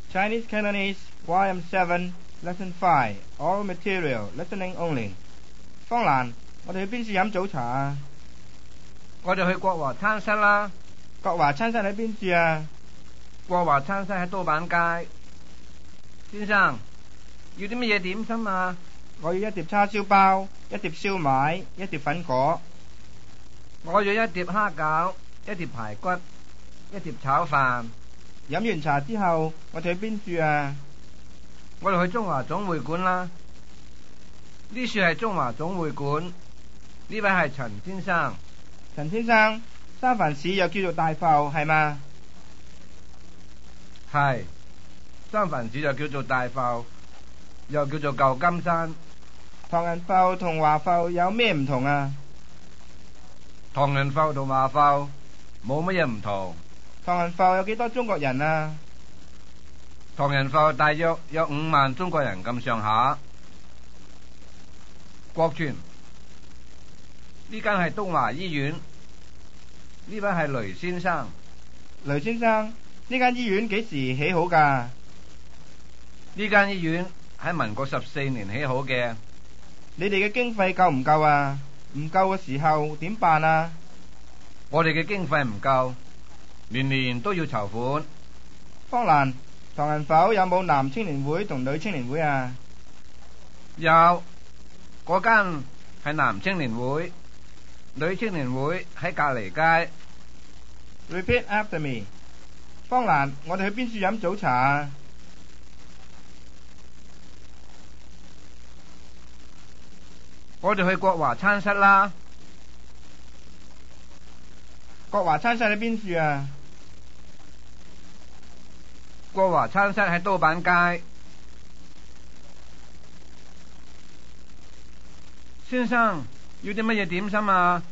Chinese Cantonese YM7 Lesson 5 All Material Listening Only。 方蘭，我哋去邊處飲早茶啊？ 我哋去國華餐室啦。 國華餐室喺邊處啊？ 國華餐室喺多板街。先生，要啲乜嘢點心啊？ 我要一碟叉燒包，一碟燒賣，一碟粉果。 我要一碟蝦餃，一碟排骨，一碟炒飯。 飲完茶之後，我哋去邊處啊？ 我哋去中華總會館啦。呢處係中華總會館，呢位係陳先生。 陳先生，三藩市又叫做大埠係嘛？ 係，三藩市就叫做大埠，又叫做舊金山。 唐人埠同華埠有咩唔同啊？ 唐人埠同華埠冇乜嘢唔同。 唐人埠有幾多中國人啊？ 唐人埠大約有5萬中國人咁上下。國全，呢間係東華醫院，呢位係雷先生。 雷先生，呢間醫院幾時起好㗎？ 呢間醫院喺民國14年起好嘅。 你哋嘅經費夠唔夠啊？唔夠嘅時候點辦啊？ 我哋嘅經費唔夠，年年都要籌款。 方蘭，唐人埠有冇男青年會同女青年會啊？ 有，嗰間係男青年會，女青年會喺隔離街。 Repeat after me。方蘭，我哋去邊處飲早茶啊？ 我哋去國華餐室啦。 國華餐室喺邊處啊？ 國華餐室喺多板街。先生，要啲乜嘢點心啊？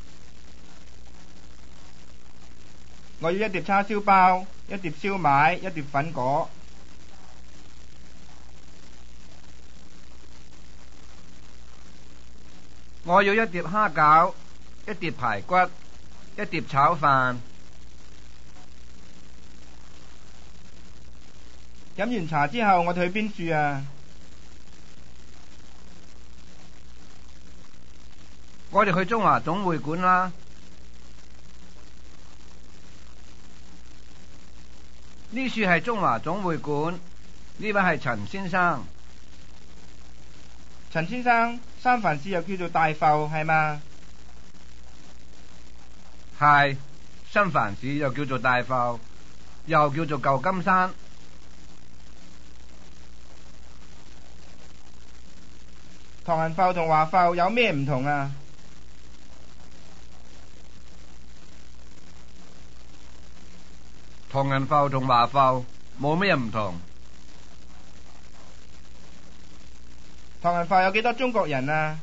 我要一碟叉燒包，一碟燒賣，一碟粉果。 我要一碟蝦餃，一碟排骨，一碟炒飯。 飲完茶之後，我哋去邊處啊？ 我哋去中華總會館啦。呢處係中華總會館，呢位係陳先生。 陳先生，三藩市又叫做大埠係嘛？ 係，三藩市又叫做大埠，又叫做舊金山。 唐人埠同華埠有咩唔同啊？ 唐人埠同華埠冇咩唔同。 唐人埠有幾多中國人啊？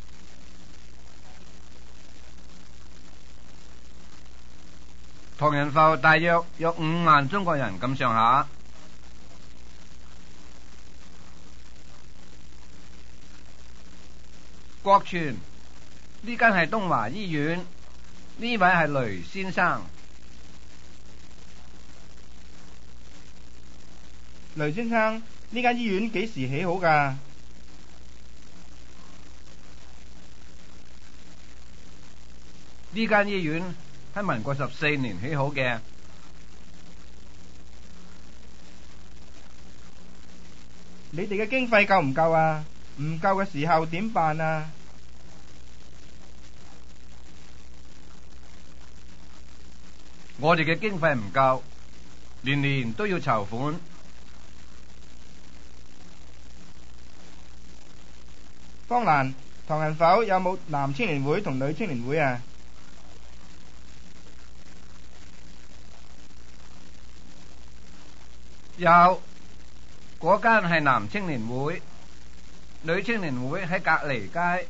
唐人埠大約有5萬中國人咁上下。國全，呢間係東華醫院，呢位係雷先生。 雷先生，呢間醫院幾時起好㗎？ 呢間醫院喺民國14年起好嘅。 你哋嘅經費夠唔夠啊？唔夠嘅時候點辦啊？ 我哋嘅經費唔夠，年年都要籌款。 方蘭，唐人埠有冇男青年會同女青年會啊？ 有，嗰間係男青年會，女青年會喺隔離街。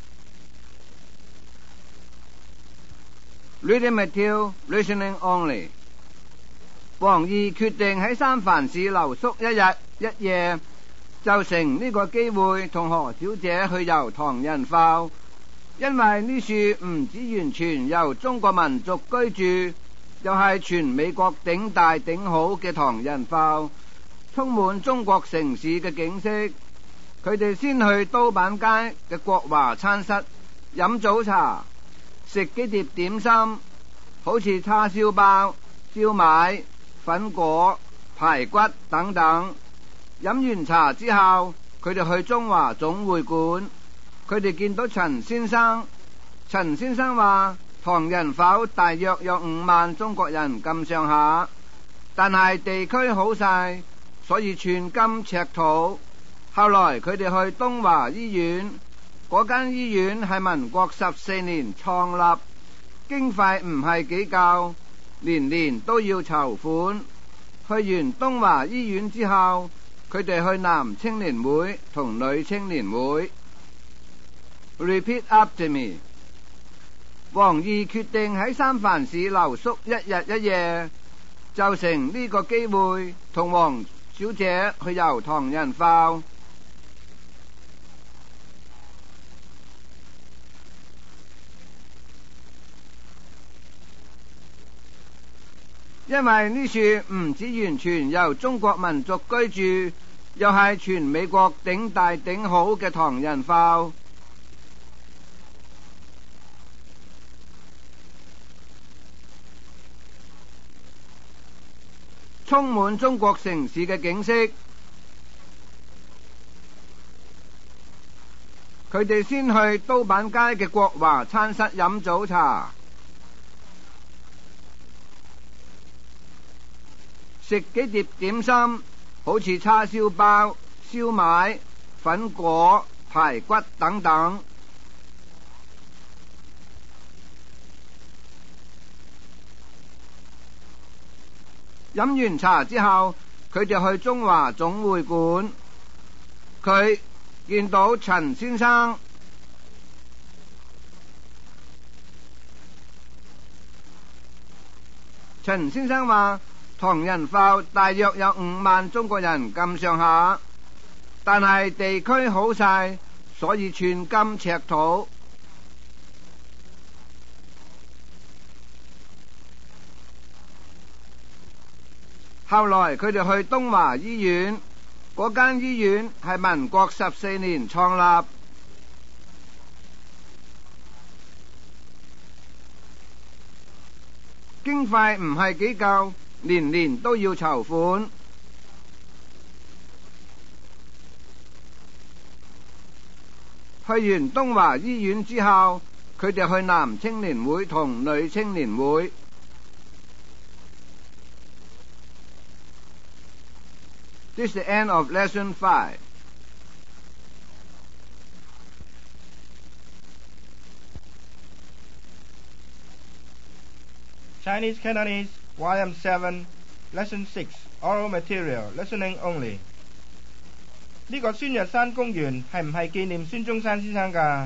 Reading material, listening only。黃義決定喺三藩市留宿1日1夜，就乘呢個機會同何小姐去遊唐人埠，因為呢處唔止完全由中國民族居住，又係全美國頂大頂好嘅唐人埠， 充滿中國城市嘅景色。佢哋先去都板街嘅國華餐室飲早茶，食幾碟點心，好似叉燒包、燒賣、粉果、排骨等等。飲完茶之後，佢哋去中華總會館。佢哋見到陳先生。陳先生話唐人埠大約有5萬中國人咁上下，但係地區好細，所以寸金尺土。後來佢哋去東華醫院，嗰間醫院係民國14年創立，經費唔係幾夠，年年都要籌款。去完東華醫院之後，佢哋去男青年會同女青年會。Repeat after me。王義決定喺三藩市留宿1日1夜，就乘呢個機會同王小姐去遊唐人埠。因為呢處唔止完全由中國民族居住，又係全美國頂大頂好嘅唐人埠。充滿中國城市嘅景色。佢哋先去都板街嘅國華餐室飲早茶，食幾碟點心，好似叉燒包、燒賣、粉果、排骨等等。飲完茶之後，佢哋去中華總會館。佢見到陳先生。陳先生話唐人埠大約有5萬中國人咁上下，但係地區好細，所以寸金尺土。後來佢哋去東華醫院，嗰間醫院係民國14年創立，經費唔係幾夠，年年都要籌款。去完東華醫院之後，佢哋去男青年會同女青年會。This is the end of lesson 5. Chinese Cantonese YM7 Lesson 6 Oral Material Listening Only。呢個孫日山公園係唔係紀念孫中山先生㗎？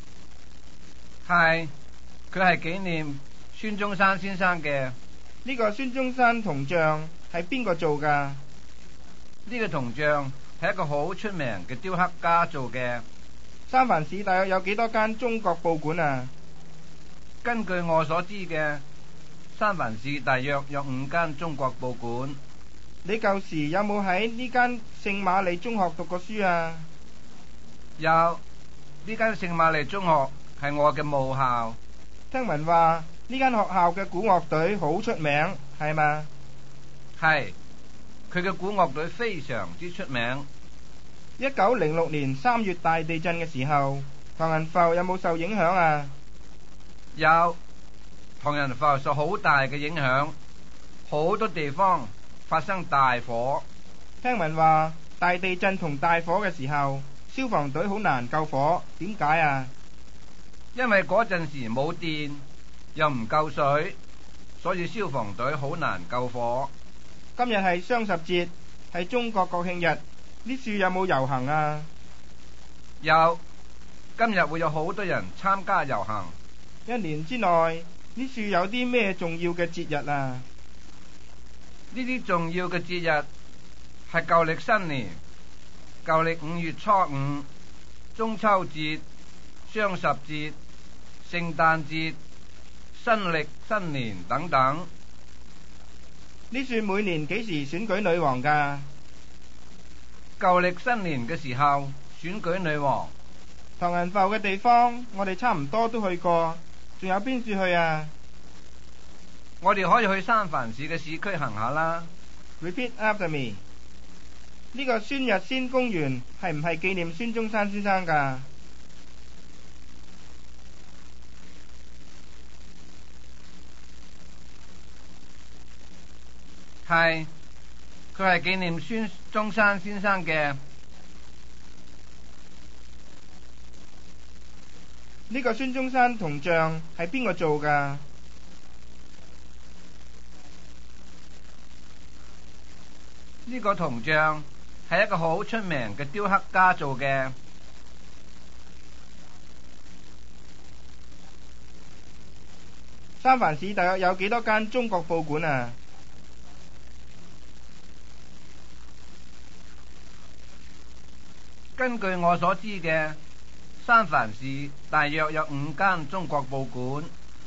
係，佢係紀念孫中山先生嘅。 呢個孫中山銅像係邊個做㗎？ 呢個銅像係一個好出名嘅雕刻家做嘅。 三藩市大約有幾多間中國報館啊？ 根據我所知嘅，三藩市大約有5間中國報館。 你舊時有冇喺呢間聖瑪麗中學讀過書啊？ 有，呢間聖瑪麗中學係我嘅母校。 聽聞話呢間學校嘅鼓樂隊好出名，係嘛？ 係。佢嘅鼓樂隊非常之出名。 1906年3月大地震嘅時候，唐人埠有冇受影響啊？ 有，唐人埠受好大嘅影響，好多地方發生大火。 聽聞話大地震同大火嘅時候，消防隊好難救火，點解啊？ 因為嗰陣時冇電，又唔夠水，所以消防隊好難救火。 今日係雙十節，係中國國慶日，呢處有冇遊行啊？ 有，今日會有好多人參加遊行。 一年之內，呢處有啲咩重要嘅節日啊？ 呢啲重要嘅節日係舊曆新年、舊曆5月初5、中秋節、雙十節、聖誕節、新曆新年等等。 呢處每年幾時選舉女王㗎？ 舊曆新年嘅時候選舉女王。 唐人埠嘅地方我哋差唔多都去過，仲有邊處去啊？ 我哋可以去三藩市嘅市區行下啦。 Repeat after me。呢個孫逸仙公園係唔係紀念孫中山先生㗎？ 係，佢係紀念孫中山先生嘅。 呢個孫中山銅像係邊個做㗎？ 呢個銅像係一個好出名嘅雕刻家做嘅。 三藩市大約有幾多間中國報館啊？ 根據我所知嘅，三藩市大約有5間中國報館。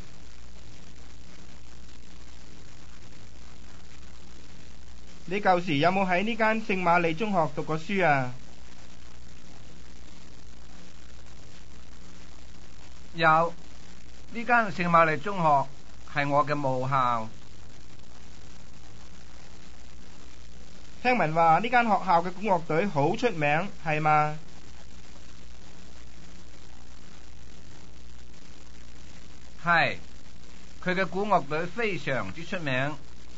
你舊時有冇喺呢間聖瑪麗中學讀過書啊？ 有，呢間聖瑪麗中學係我嘅母校。 聽聞話呢間學校嘅鼓樂隊好出名，係嘛？ 係，佢嘅鼓樂隊非常之出名。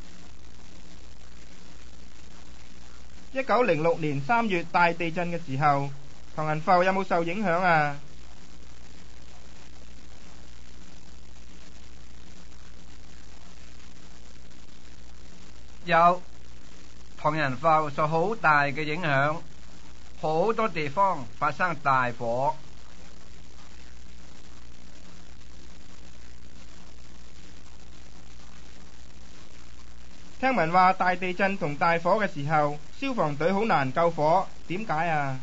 1906年3月大地震嘅時候，唐人埠有冇受影響啊？ 有，唐人埠受好大嘅影響，好多地方發生大火。 聽聞話大地震同大火嘅時候，消防隊好難救火，點解啊？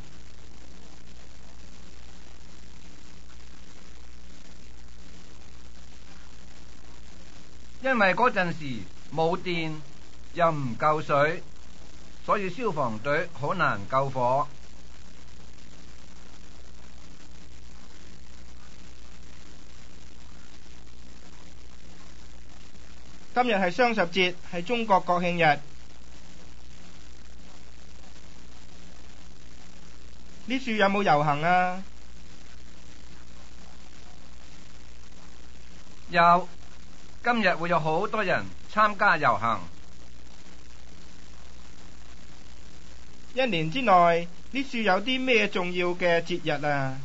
因為嗰陣時冇電又唔夠水，所以消防隊好難救火。 今日係雙十節，係中國國慶日。呢處有冇遊行啊？ 有，今日會有好多人參加遊行。 一年之內，呢處有啲咩重要嘅節日啊？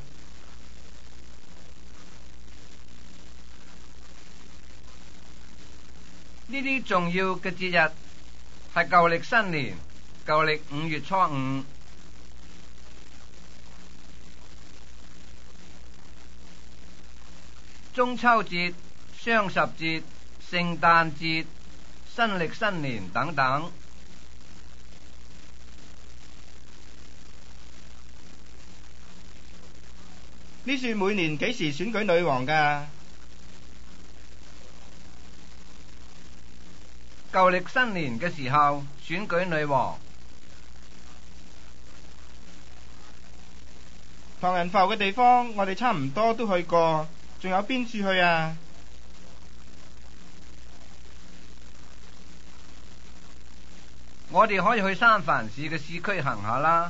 呢啲重要嘅節日係舊曆新年，舊曆5月初5，中秋節、雙十節、聖誕節、新曆新年等等。 呢處每年幾時選舉女王㗎？ 舊曆新年嘅時候選舉女王。 唐人埠嘅地方我哋差唔多都去過，仲有邊處去啊？ 我哋可以去三藩市嘅市區行下啦。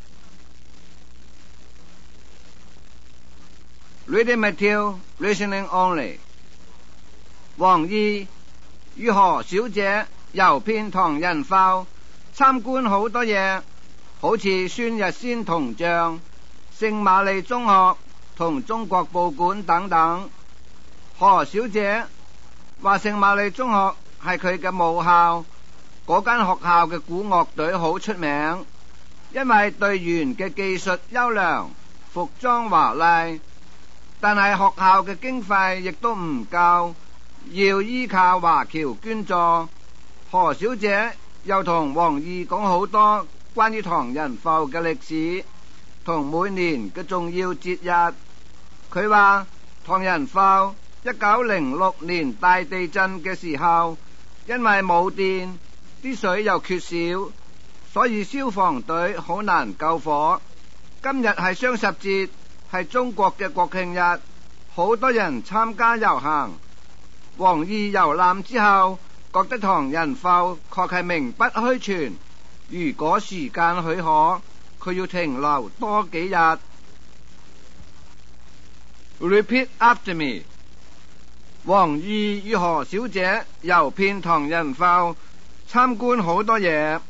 Reading material, listening only。黃懿與何小姐遊遍唐人埠，參觀好多嘢，好似孫逸仙銅像、聖瑪麗中學同中國報館等等。何小姐話聖瑪麗中學係佢嘅母校，嗰間學校嘅鼓樂隊好出名，因為隊員嘅技術優良，服裝華麗。但係學校嘅經費亦都唔夠，要依靠華僑捐助。何小姐又同黃懿講好多關於唐人埠嘅歷史同每年嘅重要節日。佢話唐人埠1906年大地震嘅時候，因為冇電，啲水又缺少， 所以消防隊好難救火。今日係雙十節，係中國嘅國慶日，好多人參加遊行。黃義遊覽之後，覺得唐人埠確係名不虛傳。如果時間許可，佢要停留多幾日。Repeat after me。黃義與何小姐遊遍唐人埠，參觀好多嘢，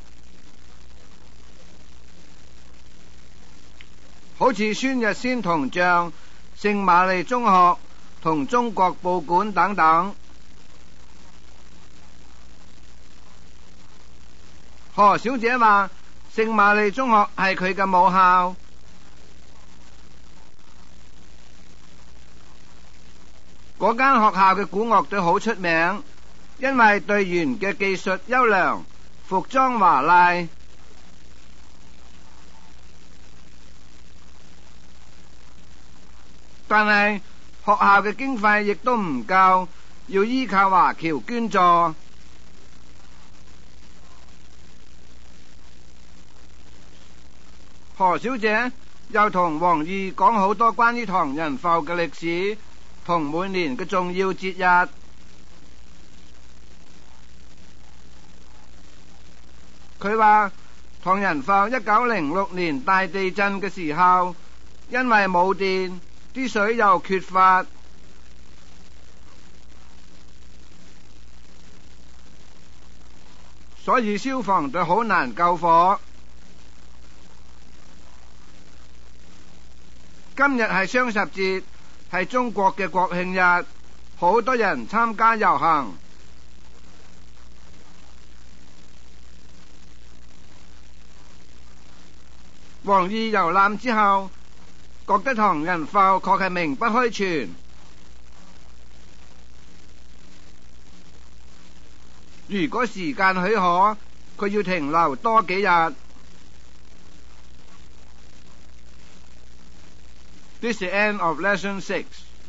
好似孫逸仙銅像、聖瑪麗中學同中國報館等等。何小姐話聖瑪麗中學係佢嘅母校。嗰間學校嘅鼓樂隊好出名，因為隊員嘅技術優良，服裝華麗。但係學校嘅經費亦都唔夠，要依靠華僑捐助。何小姐又同黃義講好多關於唐人埠嘅歷史同每年嘅重要節日。佢話唐人埠1906年大地震嘅時候，因為冇電，啲水又缺乏，所以消防隊好難救火。今日係雙十節，係中國嘅國慶日，好多人參加遊行。黃義遊覽之後，覺得唐人埠確係名不虛傳。如果時間許可，佢要停留多幾日。This is the end of lesson 6.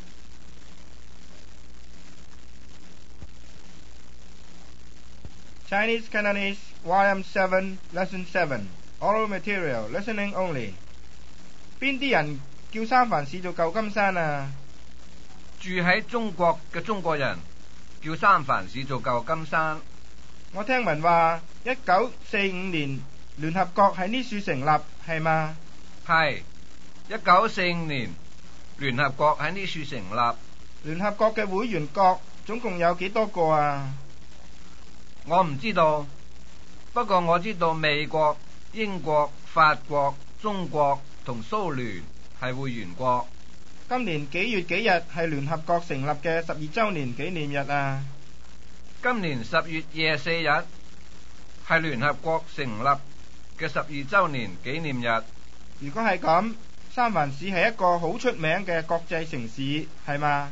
Chinese Cantonese YM7 Lesson 7 Oral Material Listening Only。 邊啲人叫三藩市做舊金山啊？ 住喺中國嘅中國人叫三藩市做舊金山。 我聽聞話1945年聯合國喺呢處成立，係嘛？ 係1945年聯合國喺呢處成立。 聯合國嘅會員國總共有幾多個啊？ 我唔知道，不過我知道美國、英國、法國、中國同蘇聯係會員國。 今年幾月幾日係聯合國成立嘅12週年紀念日啊？ 今年10月24日係聯合國成立嘅12週年紀念日。 如果係咁，三藩市係一個好出名嘅國際城市，係嘛？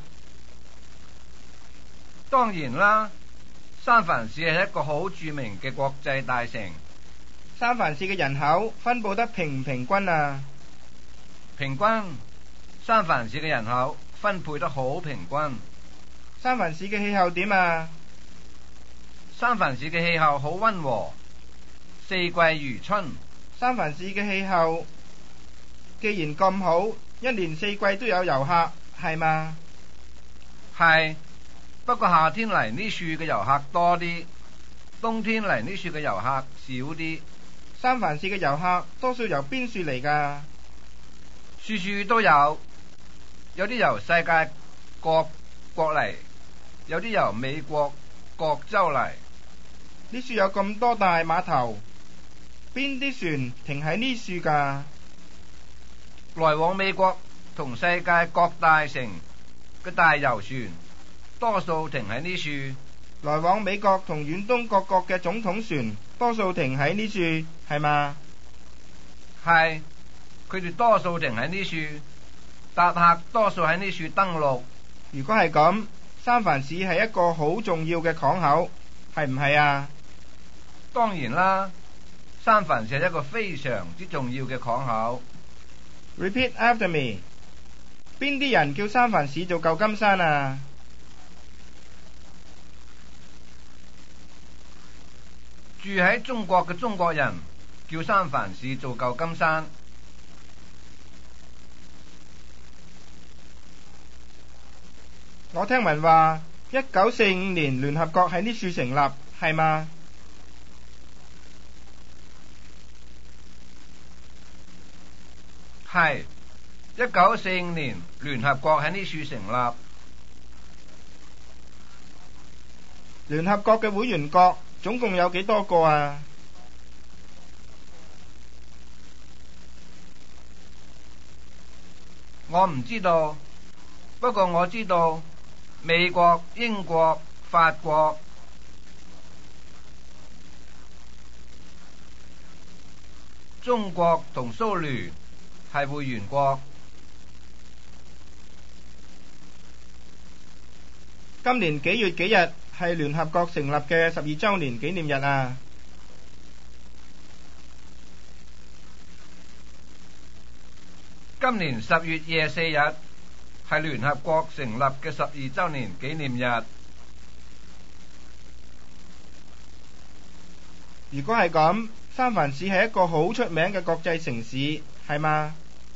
當然啦，三藩市係一個好著名嘅國際大城。 三藩市嘅人口分佈得平唔平均啊？ 平均，三藩市嘅人口分配得好平均。 三藩市嘅氣候點啊？ 三藩市嘅氣候好溫和，四季如春。 三藩市嘅氣候既然咁好，一年四季都有遊客，係嘛？ 係，不過夏天嚟呢處嘅遊客多啲，冬天嚟呢處嘅遊客少啲。 三藩市嘅遊客多數由邊處嚟㗎？ 處處都有，有啲由世界各國嚟，有啲由美國各州嚟。 呢處有咁多大碼頭，邊啲船停喺呢處㗎？ 來往美國同世界各大城嘅大遊船，多數停喺呢處。 來往美國同遠東各國嘅總統船，多數停喺呢處，係嘛？ 係，佢哋多數停喺呢處，搭客多數喺呢處登陸。 如果係咁，三藩市係一個好重要嘅港口，係唔係啊？ 當然啦，三藩市係一個非常之重要嘅港口。 Repeat after me。 邊啲人叫三藩市做舊金山啊？ 住住喺中國嘅中國人叫三藩市做舊金山。 我聽聞話1945年聯合國喺呢處成立，係嘛？ 係1945年聯合國喺呢處成立。 聯合國嘅會員國總共有幾多個啊？ 我唔知道，不過我知道美國、英國、法國、中國同蘇聯係會員國。 今年幾月幾日係聯合國成立嘅12週年紀念日啊？ 今年10月24日係聯合國成立嘅12週年紀念日。 如果係咁，三藩市係一個好出名嘅國際城市，係嘛？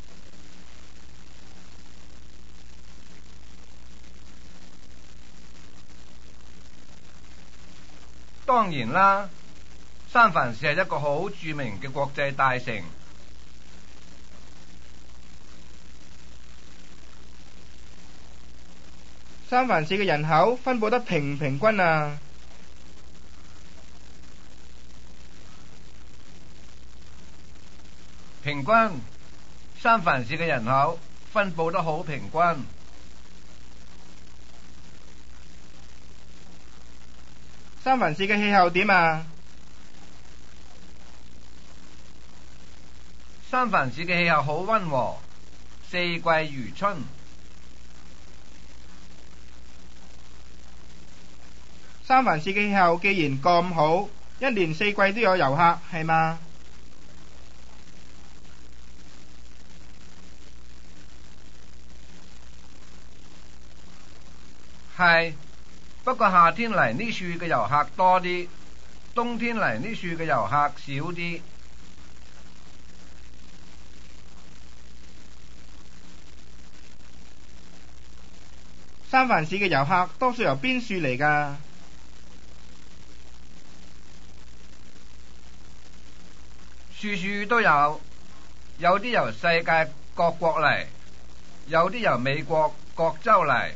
當然啦，三藩市係一個好著名嘅國際大城。 三藩市嘅人口分佈得平唔平均啊？ 平均，三藩市嘅人口分佈得好平均。 三藩市嘅氣候點啊？ 三藩市嘅氣候好溫和，四季如春。 三藩市嘅氣候既然咁好，一年四季都有遊客，係嘛？ 係，不過夏天嚟呢處嘅遊客多啲，冬天嚟呢處嘅遊客少啲。 三藩市嘅遊客多數由邊處嚟㗎？ 處處都有，有啲由世界各國嚟，有啲由美國各州嚟。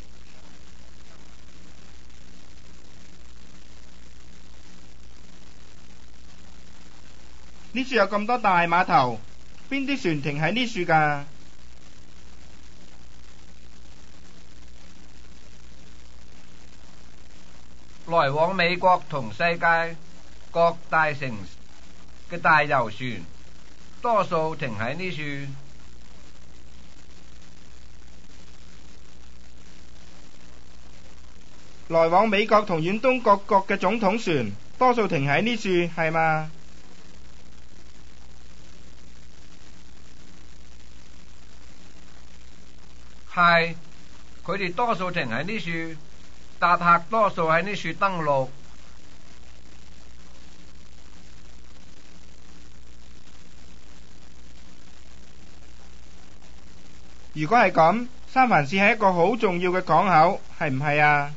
呢處有咁多大碼頭，邊啲船停喺呢處㗎？ 來往美國同世界各大城嘅大郵船，多數停喺呢處。 來往美國同遠東各國嘅總統船，多數停喺呢處，係嘛？ 係，佢哋多數停喺呢處，搭客多數喺呢處登陸。 如果係咁，三藩市係一個好重要嘅港口，係唔係啊？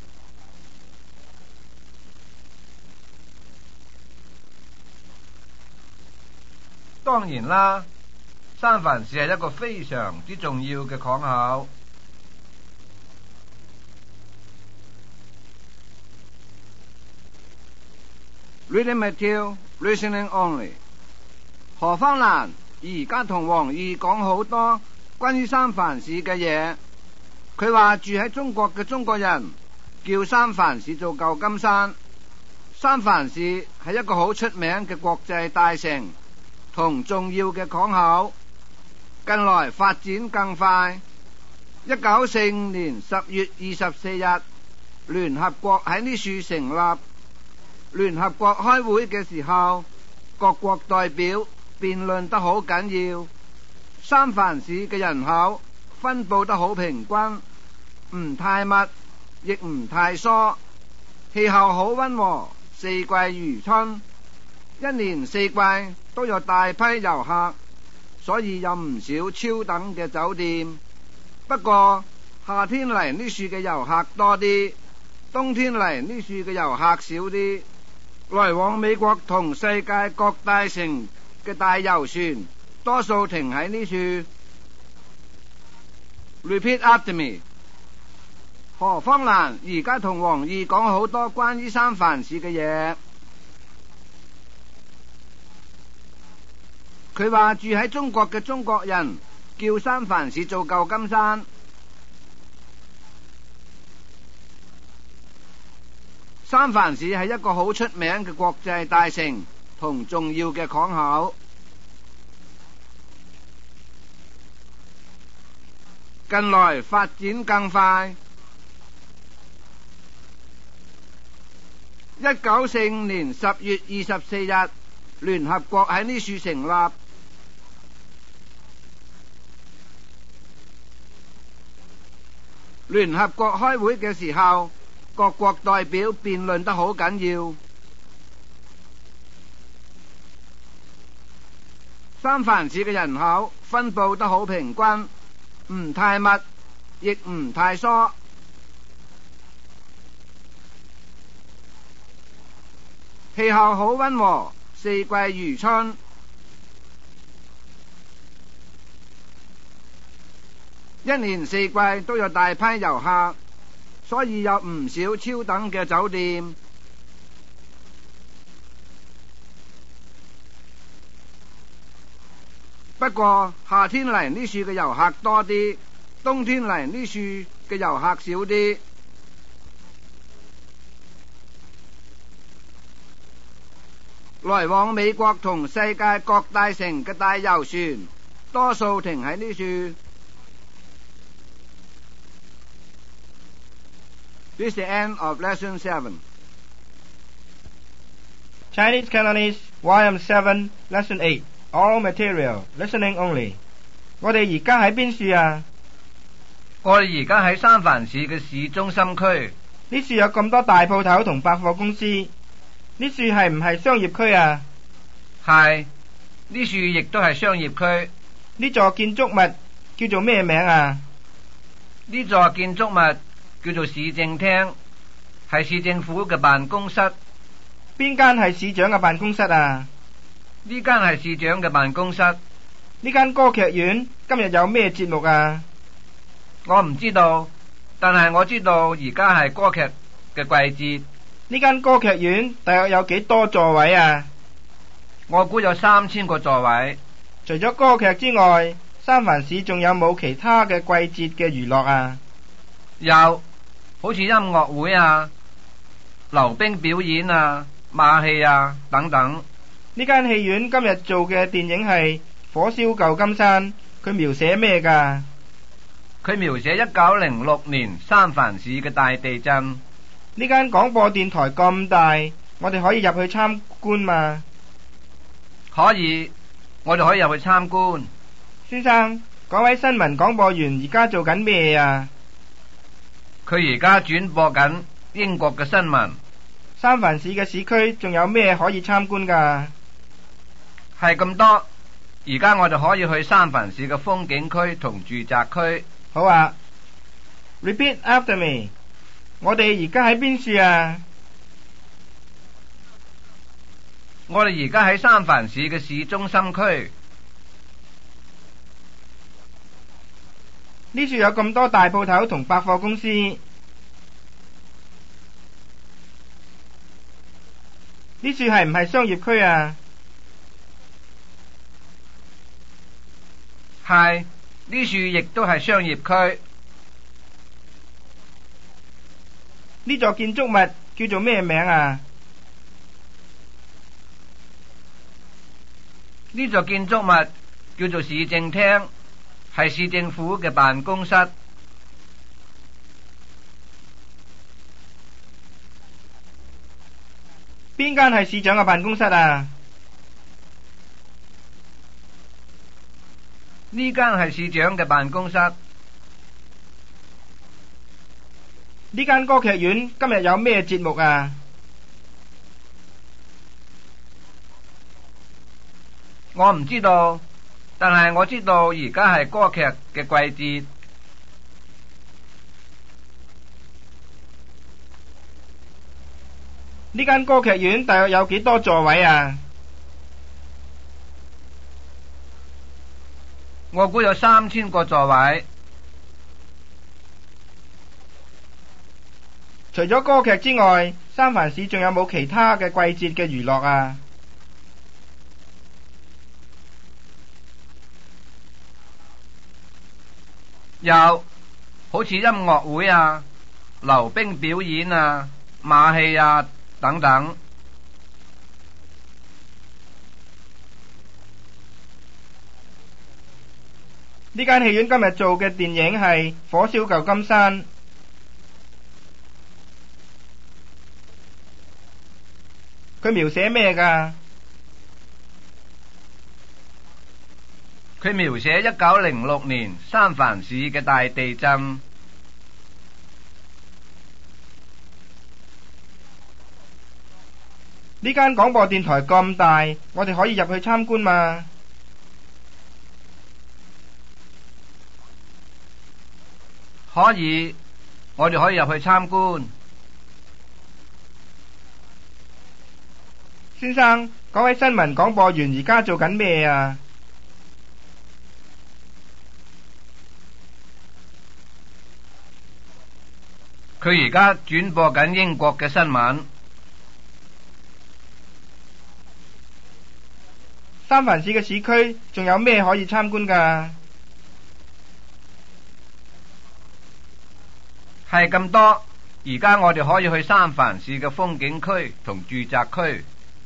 當然啦，三藩市係一個非常之重要嘅港口。 Reading material, listening only。何方蘭而家同黃義講好多關於三藩市嘅嘢。佢話住喺中國嘅中國人叫三藩市做舊金山。三藩市係一個好出名嘅國際大城同重要嘅港口。近來發展更快。1945年10月24日，聯合國喺呢處成立。聯合國開會嘅時候，各國代表辯論得好緊要。三藩市嘅人口分佈得好平均，唔太密，亦唔太疏，氣候好溫和， 四季如春，一年四季都有大批遊客，所以有唔少超等嘅酒店。不過夏天嚟呢處嘅遊客多啲，冬天嚟呢處嘅遊客少啲。來往美國同世界各大城嘅大遊船多數停喺呢處。Repeat after me。何方蘭而家同黃義講好多關於三藩市嘅嘢。佢話住喺中國嘅中國人叫三藩市做舊金山。三藩市係一個好出名嘅國際大城同重要嘅港口。近來發展更快。1945年10月24日，聯合國喺呢處成立。聯合國開會嘅時候，各國代表辯論得好緊要。三藩市嘅人口分佈得好平均，唔太密，亦唔太疏。氣候好溫和，四季如春。一年四季都有大批遊客，所以有唔少超等嘅酒店。不過夏天嚟呢處嘅遊客多啲，冬天嚟呢處嘅遊客少啲。來往美國同世界各大城嘅大遊船多數停喺呢處。This is the end of lesson 7. Chinese Cantonese YM7 Lesson 8 Oral Material Listening Only。 我哋而家喺邊處啊？ 我哋而家喺三藩市嘅市中心區。 呢處有咁多大鋪頭同百貨公司，呢處係唔係商業區啊？ 係，呢處亦都係商業區。 呢座建築物叫做咩名啊？ 呢座建築物叫做市政廳，係市政府嘅辦公室。 邊間係市長嘅辦公室啊？ 呢間係市長嘅辦公室。 呢間歌劇院今日有咩節目啊？ 我唔知道，但係我知道而家係歌劇嘅季節。 呢間歌劇院大約有幾多座位啊？ 我估有3000個座位。 除咗歌劇之外，三藩市仲有冇其他嘅季節嘅娛樂啊？ 有，好似音樂會啊、溜冰表演啊、馬戲啊等等。 呢間戲院今日做嘅電影係《火燒舊金山》，佢描寫咩㗎？ 佢描寫1906年三藩市嘅大地震。 呢間廣播電台咁大，我哋可以入去參觀嘛？ 可以，我哋可以入去參觀。 先生，嗰位新聞廣播員而家做緊咩啊？ 佢而家轉播緊英國嘅新聞。 三藩市嘅市區仲有咩可以參觀㗎？ 係咁多，而家我哋可以去三藩市嘅風景區同住宅區。 好啊。Repeat after me。 我哋而家喺邊處啊？ 我哋而家喺三藩市嘅市中心區。 呢處有咁多大鋪頭同百貨公司，呢處係唔係商業區啊？ 係，呢處亦都係商業區。 呢座建築物叫做咩名啊？ 呢座建築物叫做市政廳，係市政府嘅辦公室。 邊間係市長嘅辦公室啊？ 呢間係市長嘅辦公室。 呢間歌劇院今日有咩節目啊？ 我唔知道，但係我知道而家係歌劇嘅季節。 呢間歌劇院大約有幾多座位啊？ 我估有3000個座位。 除咗歌劇之外，三藩市仲有冇其他嘅季節嘅娛樂啊？ 有，好似音樂會啊、溜冰表演啊、馬戲啊等等。 呢間戲院今日做嘅電影係《火燒舊金山》。佢描寫咩㗎？ 佢描寫1906年三藩市嘅大地震。 呢間廣播電台咁大，我哋可以入去參觀嘛？ 可以，我哋可以入去參觀。 先生，嗰位新聞廣播員而家做緊咩啊？ 佢而家轉播緊英國嘅新聞。 三藩市嘅市區仲有咩可以參觀㗎？ 係咁多，而家我哋可以去三藩市嘅風景區同住宅區。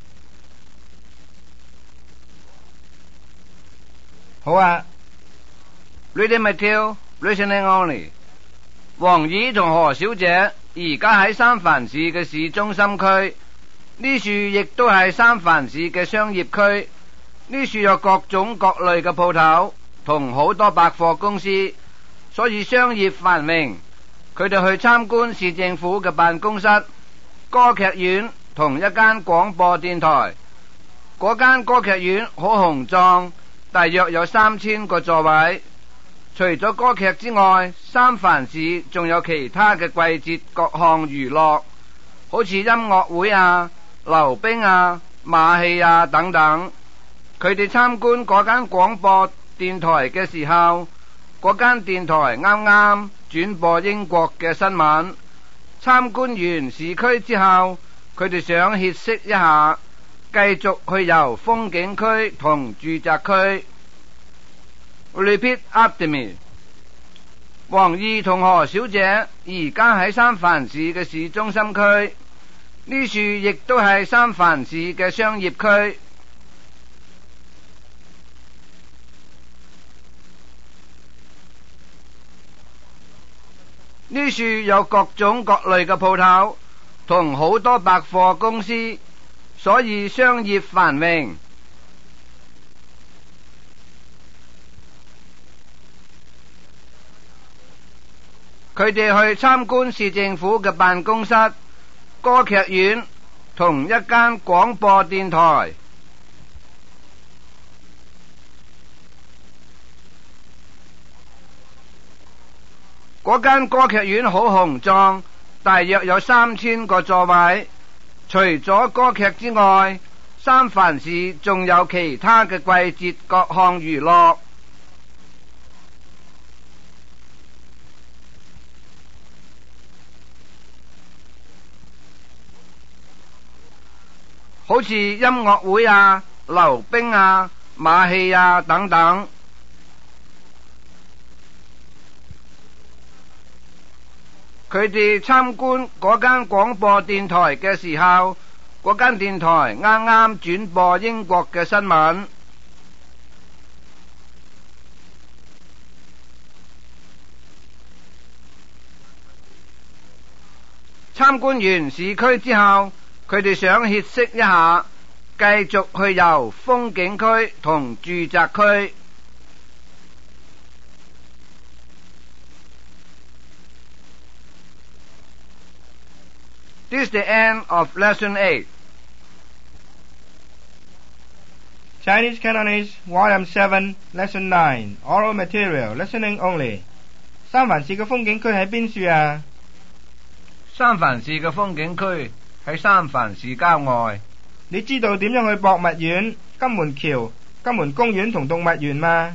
好啊。 Reading material, listening only。王姨同何小姐而家喺三藩市嘅市中心區，呢處亦都係三藩市嘅商業區。呢處有各種各類嘅鋪頭同好多百貨公司，所以商業繁榮。佢哋去參觀市政府嘅辦公室、歌劇院同一間廣播電台。嗰間歌劇院好雄壯，大約有3000個座位。除咗歌劇之外，三藩市仲有其他嘅季節各項娛樂，好似音樂會啊、溜冰啊、馬戲啊等等。佢哋參觀嗰間廣播電台嘅時候，嗰間電台啱啱轉播英國嘅新聞。參觀完市區之後，佢哋想歇息一下，繼續去遊風景區同住宅區。Repeat after me。王姨同何小姐而家喺三藩市嘅市中心區，呢處亦都係三藩市嘅商業區。呢處有各種各類嘅鋪頭同好多百貨公司，所以商業繁榮。佢哋去參觀市政府嘅辦公室、歌劇院同一間廣播電台。嗰間歌劇院好雄壯，大約有3000個座位。除咗歌劇之外，三藩市仲有其他嘅季節各項娛樂。好似音樂會啊、溜冰啊、馬戲啊等等。佢哋參觀嗰間廣播電台嘅時候，嗰間電台啱啱轉播英國嘅新聞。參觀完市區之後，佢哋想歇息一下，繼續去遊風景區同住宅區。This is the end of lesson 8. Chinese Cantonese Volume 7 Lesson 9 Oral Material Listening Only。三藩市嘅風景區喺邊處啊？ 三藩市嘅風景區喺三藩市郊外。 你知道點樣去博物院、金門橋、金門公園同動物園嗎？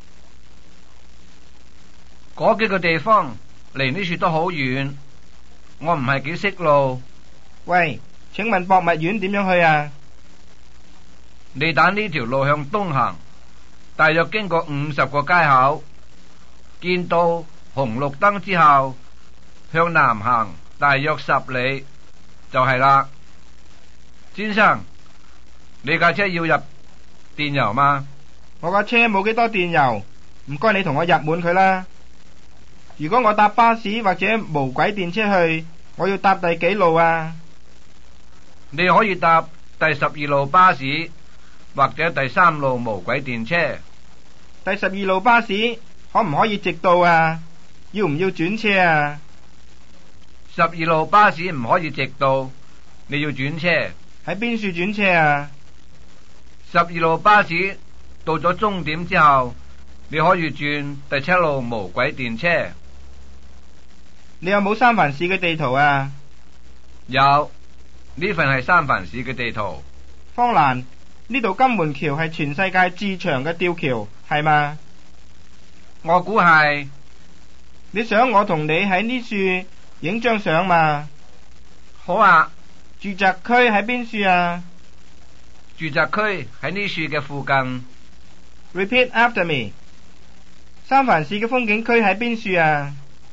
嗰幾個地方離呢處都好遠，我唔係幾識路。 喂，請問博物園點樣去啊？ 你打呢條路向東行，大約經過50個街口，見到紅綠燈之後，向南行大約10里就係啦。先生，你架車要入電油嗎？ 我架車冇幾多電油，唔該你同我入滿佢啦。如果我搭巴士或者無軌電車去，我要搭第幾路啊？ 你可以搭第12路巴士或者第3路無軌電車。 第12路巴士可唔可以直到啊？要唔要轉車啊 ？12路巴士唔可以直到，你要轉車。 喺邊處轉車啊 ？12路巴士到咗終點之後，你可以轉第7路無軌電車。 你有冇三藩市嘅地圖啊？ 有，呢份係三藩市嘅地圖。 方蘭，呢度金門橋係全世界最長嘅吊橋，係嘛？ 我估係。 你想我同你喺呢處影張相嘛？ 好啊。 住宅區喺邊處啊？ 住宅區喺呢處嘅附近。 Repeat after me。三藩市嘅風景區喺邊處啊？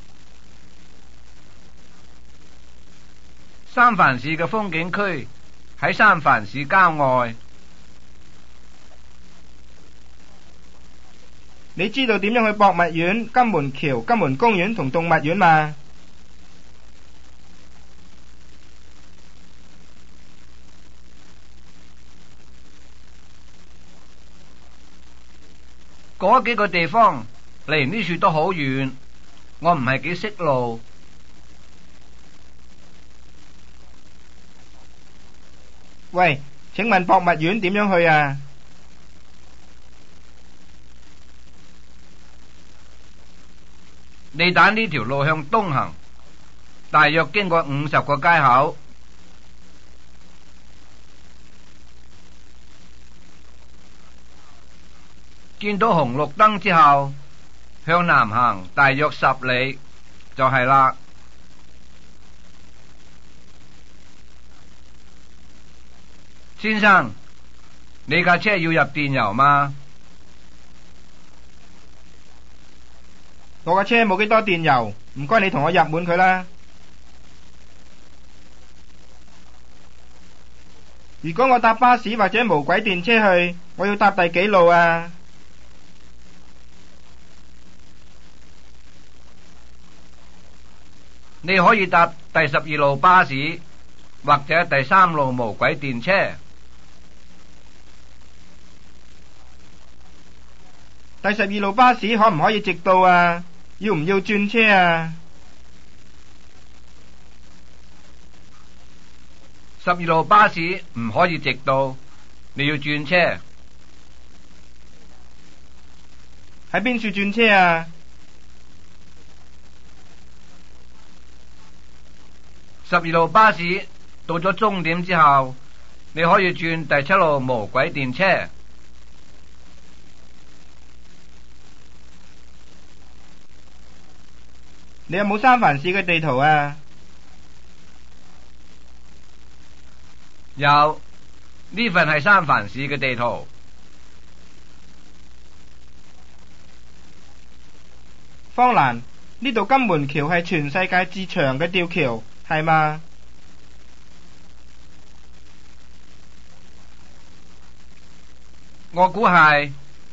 三藩市嘅風景區喺三藩市郊外。 你知道點樣去博物院、金門橋、金門公園同動物園嘛？ 嗰幾個地方離呢處都好遠，我唔係幾識路。 喂，請問博物院點樣去啊？ 你打呢條路向東行，大約經過50個街口，見到紅綠燈之後，向南行大約10里就係啦。先生，你架車要入電油嗎？ 我架車冇幾多電油，唔該你同我入滿佢啦。如果我搭巴士或者無軌電車去，我要搭第幾路啊你可以搭第12路巴士或者第3路無軌電車。 第12路巴士可唔可以直到啊？要唔要轉車啊 ？12路巴士唔可以直到，你要轉車。 喺邊處轉車啊 ？12路巴士到咗終點之後，你可以轉第7路無軌電車。 你有冇三藩市嘅地圖啊？ 有，呢份係三藩市嘅地圖。 方蘭，呢度金門橋係全世界最長嘅吊橋，係嘛？ 我估係。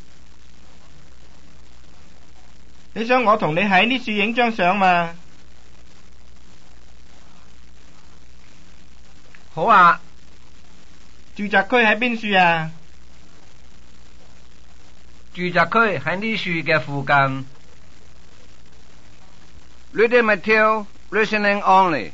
你想我同你喺呢處影張相嘛？ 好啊。 住宅區喺邊處啊？ 住宅區喺呢處嘅附近。 Reading material, listening only。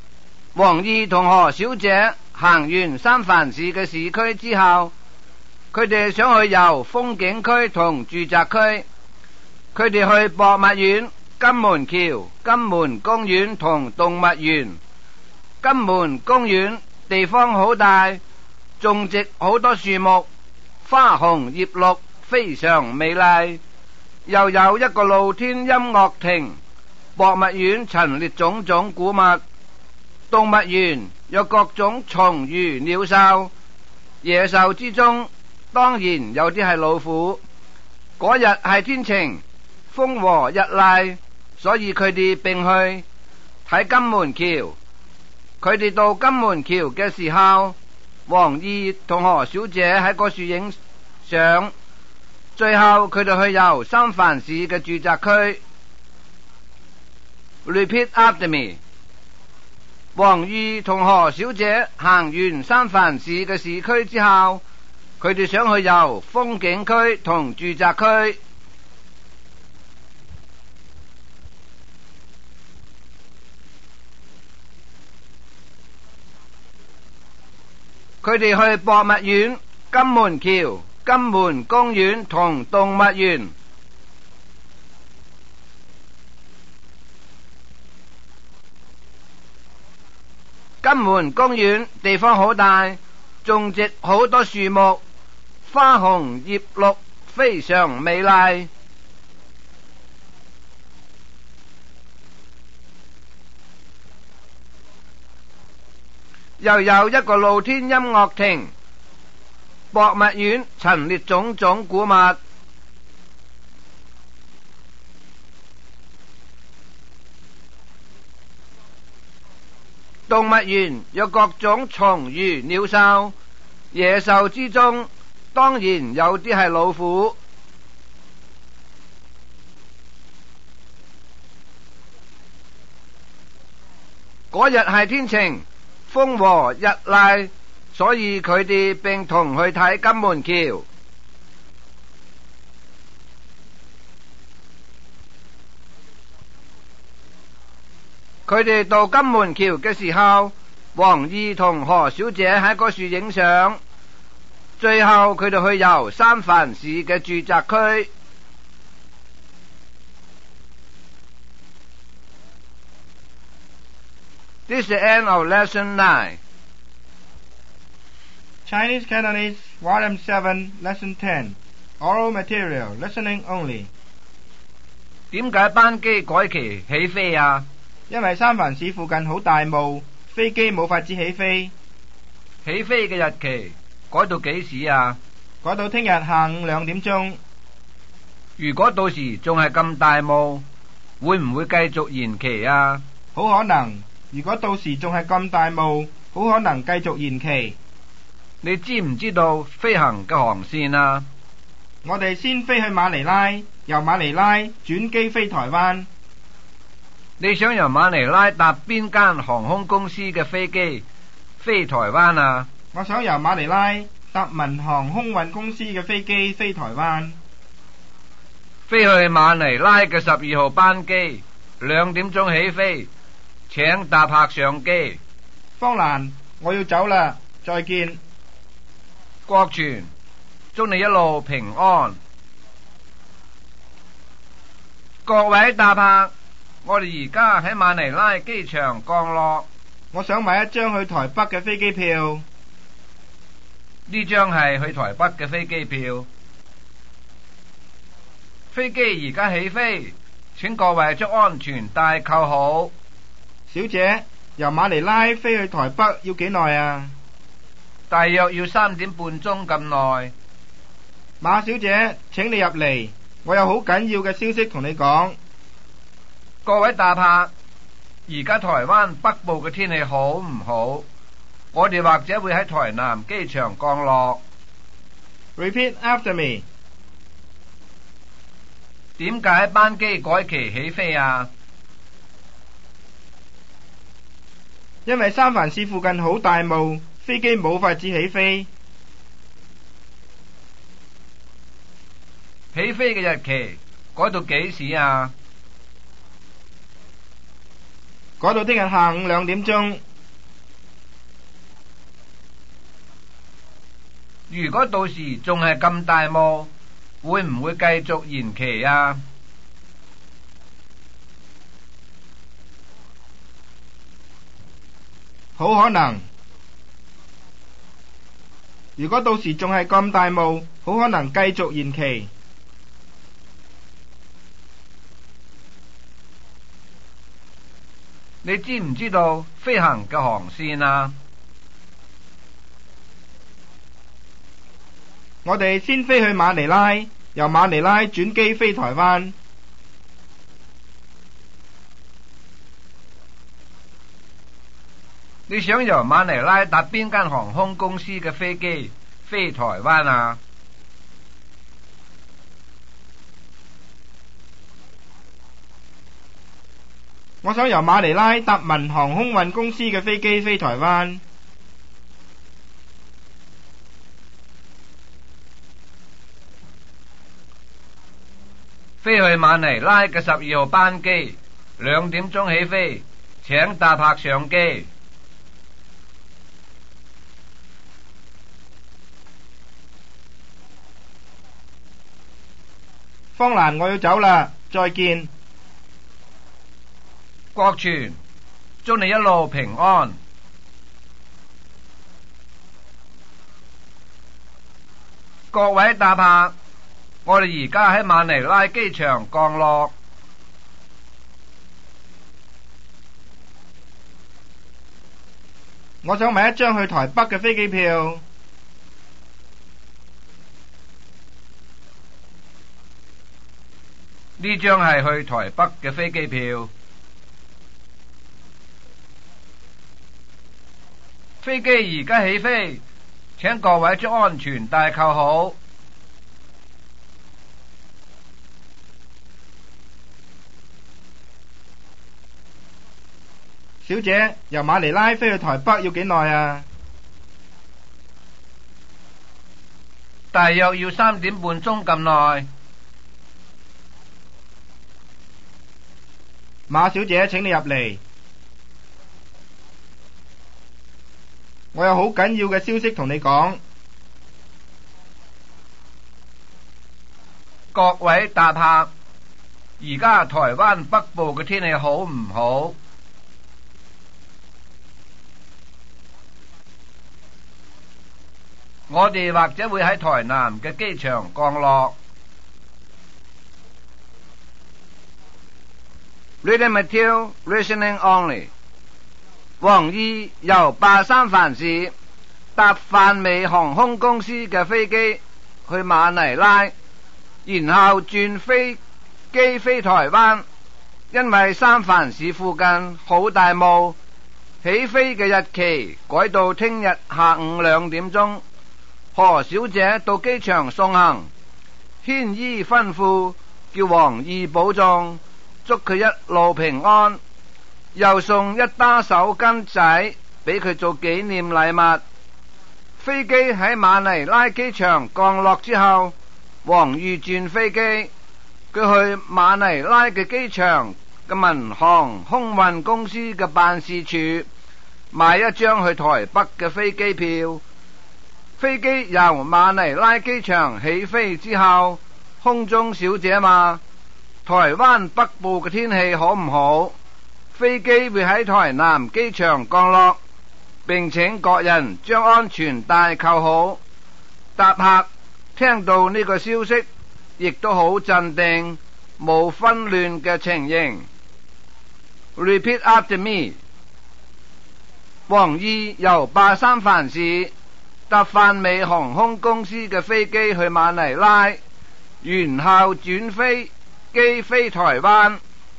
黃義同何小姐行完三藩市嘅市區之後， 佢哋想去遊風景區同住宅區，佢哋去博物院、金門橋、金門公園同動物園。金門公園地方好大，種植好多樹木，花紅葉綠，非常美麗。又有一個露天音樂亭，博物院陳列種種古物，動物園有各種蟲魚鳥獸，野獸之中當然有啲係老虎。嗰日係天晴，風和日麗，所以佢哋並去睇金門橋。佢哋到金門橋嘅時候，黃姨同何小姐喺嗰處影相。最後佢哋去遊三藩市嘅住宅區。Repeat after me。黃姨同何小姐行完三藩市嘅市區之後，佢哋想去遊風景區同住宅區。佢哋去博物院、金門橋、金門公園同動物園。金門公園地方好大，種植好多樹木，花紅葉綠，非常美麗。又有一個露天音樂亭，博物院陳列種種古物，動物園有各種蟲魚鳥獸，野獸之中當然有啲係老虎。嗰日係天晴，風和日麗，所以佢哋並同去睇金門橋。佢哋到金門橋嘅時候，黃姨同何小姐喺嗰處影相。最後佢哋去遊三藩市嘅住宅區。This is the end of lesson 9. Chinese Cantonese, Volume 7, Lesson 10. Oral Material, Listening Only. 點解班機改期起飛啊？ 因為三藩市附近好大霧，飛機冇法子起飛。 起飛嘅日期改到幾時啊？ 改到聽日下午2點鐘。 如果到時仲係咁大霧，會唔會繼續延期啊？ 好可能。如果到時仲係咁大霧，好可能繼續延期。 你知唔知道飛行嘅航線啊？ 我哋先飛去馬尼拉，由馬尼拉轉機飛台灣。 你想由馬尼拉搭邊間航空公司嘅飛機飛台灣啊？ 我想由馬尼拉搭民航空運公司嘅飛機飛台灣。 飛去馬尼拉嘅12號班機2點鐘起飛，請搭客上機。 方蘭，我要走啦，再見。 國全，祝你一路平安。各位搭客，我哋而家喺馬尼拉機場降落。 我想買一張去台北嘅飛機票。 呢張係去台北嘅飛機票。飛機而家起飛，請各位將安全帶扣好。 小姐，由馬尼拉飛去台北要幾耐啊？ 大約要3點半鐘咁耐。 馬小姐，請你入嚟，我有好緊要嘅消息同你講。 各位搭客，而家台灣北部嘅天氣好唔好？我哋或者會喺台南機場降落。 Repeat after me。 點解班機改期起飛啊？ 因為三藩市附近好大霧，飛機冇法子起飛。 起飛嘅日期改到幾時啊？ 改到聽日下午2點鐘。 如果到時仲係咁大霧，會唔會繼續延期啊？ 好可能。如果到時仲係咁大霧，好可能繼續延期。 你知唔知道飛行嘅航線啊？ 我哋先飛去馬尼拉，由馬尼拉轉機飛台灣。 你想由馬尼拉搭邊間航空公司嘅飛機飛台灣啊？ 我想由馬尼拉搭民航空運公司嘅飛機飛台灣。 飛去馬尼拉嘅12號班機2點鐘起飛，請搭客上機。 方蘭，我要走啦，再見。 國全，祝你一路平安。各位搭客，我哋而家喺馬尼拉機場降落。 我想買一張去台北嘅飛機票。 呢張係去台北嘅飛機票。飛機而家起飛，請各位將安全帶扣好。 小姐，由馬尼拉飛去台北要幾耐啊？ 大約要3點半鐘咁耐。 馬小姐，請你入嚟。我有好緊要嘅消息同你講。 各位搭客，而家台灣北部嘅天氣好唔好？我哋或者會喺台南嘅機場降落。 Reading material, listening only。黃姨由霸三藩市搭泛美航空公司嘅飛機去馬尼拉，然後轉飛機飛台灣。因為三藩市附近好大霧，起飛嘅日期改到聽日下午2點鐘。何小姐到機場送行，牽衣吩咐叫黃姨保重，祝佢一路平安，又送一打手巾仔俾佢做紀念禮物。飛機喺馬尼拉機場降落之後，黃姨轉飛機，佢去馬尼拉嘅機場嘅民航空運公司嘅辦事處買一張去台北嘅飛機票。飛機由馬尼拉機場起飛之後，空中小姐話：台灣北部嘅天氣好唔好？飛機會喺台南機場降落，並請各人將安全帶扣好。搭客聽到呢個消息，亦都好鎮定，冇紛亂嘅情形。Repeat after me。黃姨由霸三藩市搭泛美航空公司嘅飛機去馬尼拉，然後轉飛機飛台灣。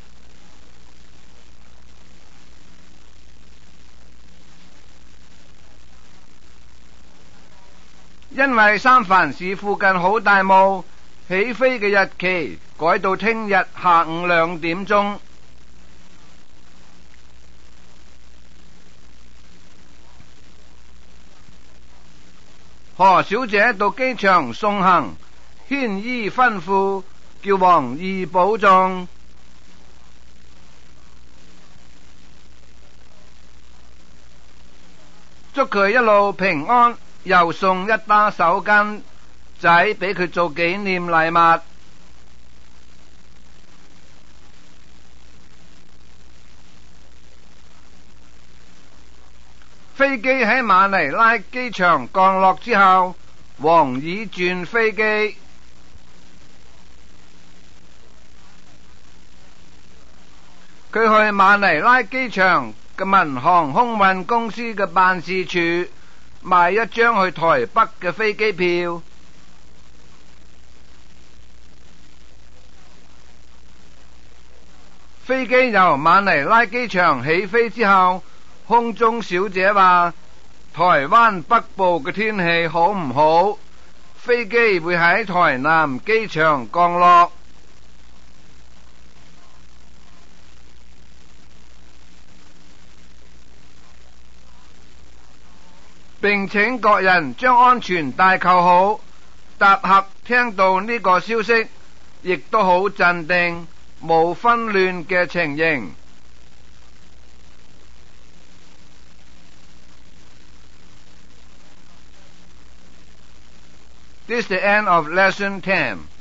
因為三藩市附近好大霧，起飛嘅日期改到聽日下午2點鐘。何小姐到機場送行，牽衣吩咐叫黃姨保重，祝佢一路平安， 又送一打手巾仔俾佢做紀念禮物。飛機喺馬尼拉機場降落之後，王爾轉飛機。佢去馬尼拉機場嘅民航空運公司嘅辦事處買一張去台北嘅飛機票。飛機由馬尼拉機場起飛之後，空中小姐話台灣北部嘅天氣好唔好？飛機會喺台南機場降落，並請各人將安全帶扣好。搭客聽到呢個消息，亦都好鎮定，冇紛亂嘅情形。This is the end of lesson 10.